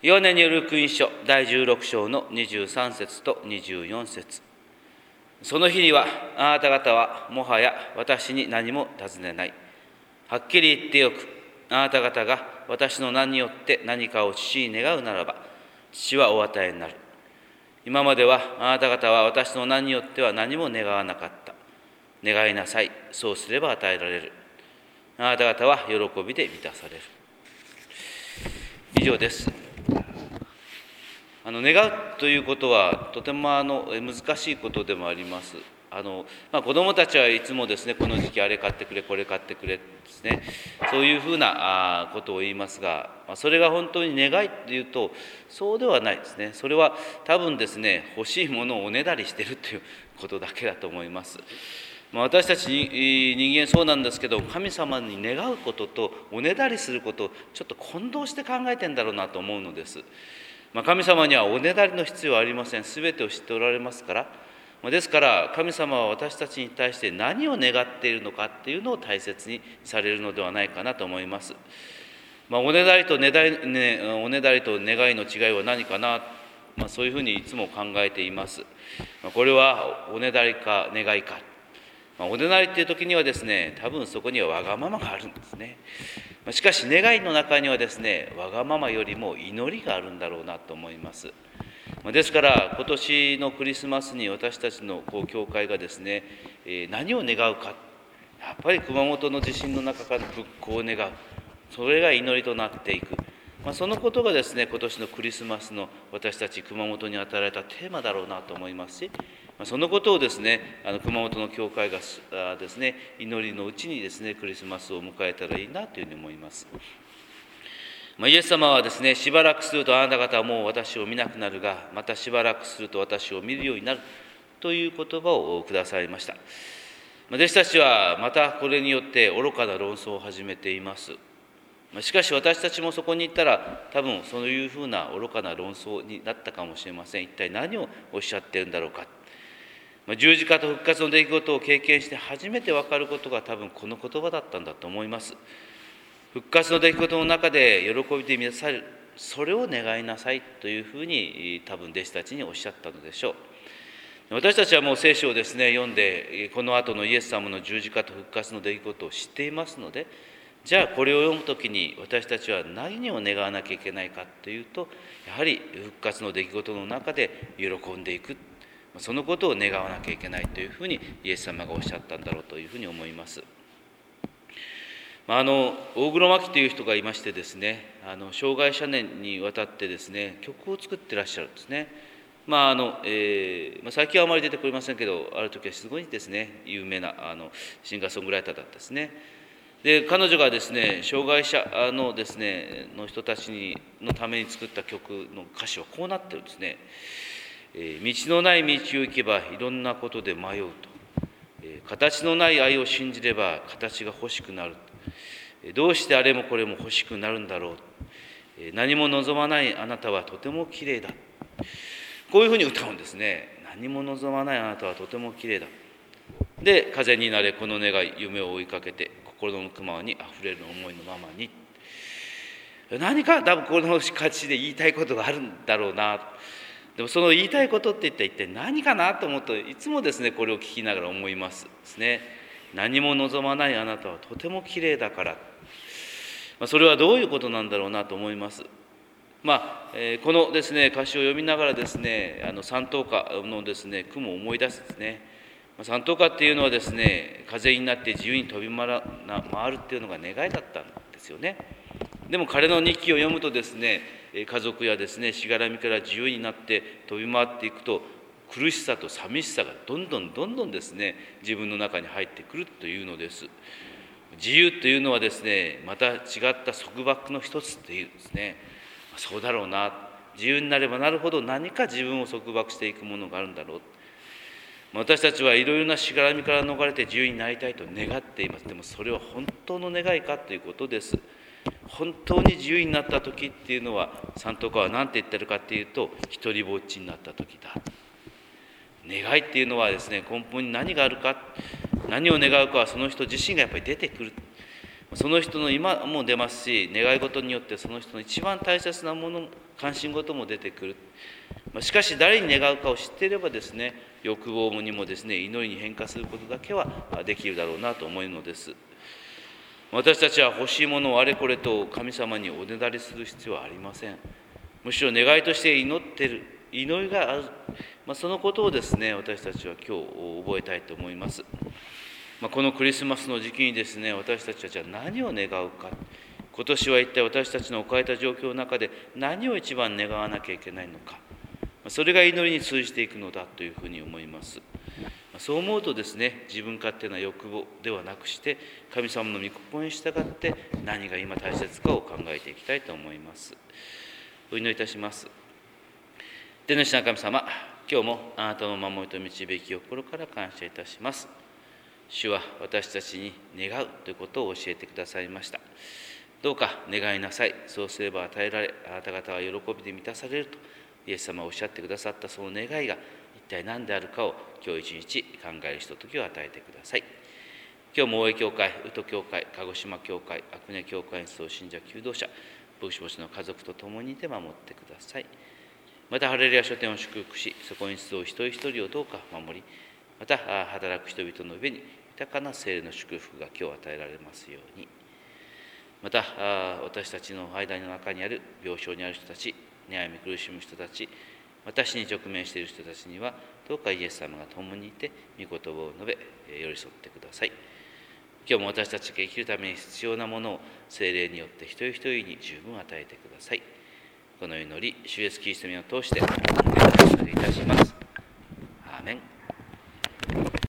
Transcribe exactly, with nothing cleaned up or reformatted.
ヨハネによる福音書だいじゅうろく章のにじゅうさん節とにじゅうよん節。その日にはあなた方はもはや私に何も尋ねない。はっきり言ってよく、あなた方が私の名によって何かを父に願うならば、父はお与えになる。今まではあなた方は私の名によっては何も願わなかった。願いなさい。そうすれば与えられる。あなた方は喜びで満たされる。以上です。あの願うということはとてもあの難しいことでもあります。あのまあ、子どもたちはいつもですね、この時期あれ買ってくれこれ買ってくれですね、そういうふうなことを言いますが、それが本当に願いというとそうではないですね。それは多分ですね、欲しいものをおねだりしているということだけだと思います。まあ、私たち人間そうなんですけど、神様に願うこととおねだりすることをちょっと混同して考えてんだろうなと思うのです。まあ、神様にはおねだりの必要はありません。すべてを知っておられますから。ですから神様は私たちに対して何を願っているのかっていうのを大切にされるのではないかなと思います。まあ、おねだりとねだり、ね、おねだりと願いの違いは何かな、まあ、そういうふうにいつも考えています。まあ、これはおねだりか願いか。まあ、おねだりっていう時にはですね、多分そこにはわがままがあるんですね。しかし願いの中にはですね、わがままよりも祈りがあるんだろうなと思います。ですから今年のクリスマスに私たちのこう教会がですね、何を願うか、やっぱり熊本の地震の中から復興を願う、それが祈りとなっていく、まあ、そのことがですね、今年のクリスマスの私たち熊本に与えられたテーマだろうなと思いますし、そのことをですね、あの熊本の教会がですね、祈りのうちにですね、クリスマスを迎えたらいいなというふうに思います。まあ、イエス様はですね、しばらくするとあなた方はもう私を見なくなるが、またしばらくすると私を見るようになるという言葉をくださいました。まあ、弟子たちはまたこれによって愚かな論争を始めています。まあ、しかし私たちもそこに行ったら多分そういうふうな愚かな論争になったかもしれません。一体何をおっしゃっているんだろうか。まあ、十字架と復活の出来事を経験して初めて分かることが多分この言葉だったんだと思います。復活の出来事の中で喜びで満たされる、それを願いなさいというふうに多分弟子たちにおっしゃったのでしょう。私たちはもう聖書をですね読んで、この後のイエス様の十字架と復活の出来事を知っていますので、じゃあこれを読むときに私たちは何を願わなきゃいけないかというと、やはり復活の出来事の中で喜んでいく、そのことを願わなきゃいけないというふうにイエス様がおっしゃったんだろうというふうに思います。あの大黒摩季という人がいましてですね、あの生涯者年にわたってですね曲を作ってらっしゃるんですね。まああのえーまあ、最近はあまり出てくれませんけど、ある時はすごいですね有名なあのシンガーソングライターだったですね。で彼女がですね障害者のですねの人たちにのために作った曲の歌詞はこうなってるんですね。えー、道のない道を行けばいろんなことで迷うと、えー、形のない愛を信じれば形が欲しくなる。どうしてあれもこれも欲しくなるんだろう。何も望まないあなたはとてもきれいだ。こういうふうに歌うんですね。何も望まないあなたはとてもきれいだ。で、風になれこの願い、夢を追いかけて心の熊にあふれる思いのままに。何か多分この歌詞で言いたいことがあるんだろうな。でもその言いたいことって一体何かなと思うと、いつもですねこれを聞きながら思いますですね。何も望まないあなたはとてもきれいだから。それはどういうことなんだろうなと思います。まあえー、このですね歌詞を読みながらですね、あの三等歌のですね句も思い出すですね。三等歌っていうのはですね、風になって自由に飛び回るっていうのが願いだったんですよね。でも彼の日記を読むとですね、家族やですねしがらみから自由になって飛び回っていくと、苦しさと寂しさがどんどんどんどんですね自分の中に入ってくるというのです。自由というのはですね、また違った束縛の一つっていうですね、そうだろうな、自由になればなるほど何か自分を束縛していくものがあるんだろう。私たちはいろいろなしがらみから逃れて自由になりたいと願っています。でもそれは本当の願いかということです。本当に自由になった時っていうのは、三等歌は何て言ってるかっていうと、一人ぼっちになった時だ。願いっていうのはですね、根本に何があるか、何を願うかはその人自身がやっぱり出てくる。その人の今も出ますし、願い事によってその人の一番大切なもの関心事も出てくる。しかし誰に願うかを知っていればですね、欲望にもですね、祈りに変化することだけはできるだろうなと思うのです。私たちは欲しいものをあれこれと神様におねだりする必要はありません。むしろ願いとして祈っている、祈りがある、まあ、そのことをですね、私たちは今日覚えたいと思います。まあ、このクリスマスの時期にですね、私たちはじゃあ何を願うか。今年は一体私たちの置かれた状況の中で何を一番願わなきゃいけないのか。それが祈りに通じていくのだというふうに思います。そう思うとですね、自分勝手な欲望ではなくして、神様の御心に従って何が今大切かを考えていきたいと思います。お祈りいたします。天の父なる神様、今日もあなたの守りと導きを心から感謝いたします。主は私たちに願うということを教えてくださいました。どうか願いなさい。そうすれば与えられ、あなた方は喜びで満たされるとイエス様はおっしゃってくださったその願いが一体何であるかを今日一日考えるひとときを与えてください。今日も大江教会、宇都教会、鹿児島教会、阿久根教会に集う信者求道者、牧師牧師の家族と共にいて守ってください。またハレルヤ書店を祝福し、そこに集う一人一人をどうか守り、また働く人々の上に豊かな聖霊の祝福が今日与えられますように。また私たちの間の中にある病床にある人たち、悩み苦しむ人たち、私に直面している人たちにはどうかイエス様が共にいて御言葉を述べ寄り添ってください。今日も私たちが生きるために必要なものを聖霊によって一人一人に十分与えてください。この祈り、主イエスキリストの名を通してお願いいたします。アーメン。